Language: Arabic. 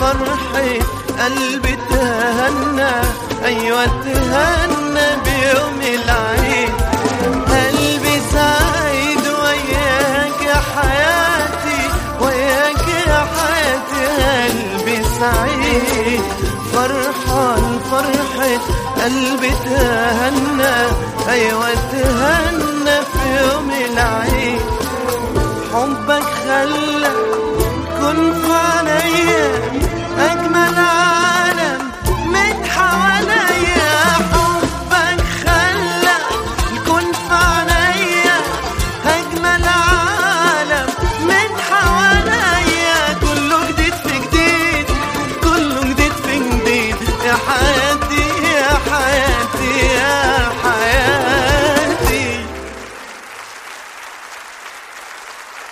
فرحة قلبي تهنى، أيوة تهنى بيوم العيد. قلبي سعيد وياك يا حياتي، وياك يا حياتي قلبي سعيد. فرحان فرحة قلبي تهنى، أيوة تهنى في يوم العيد.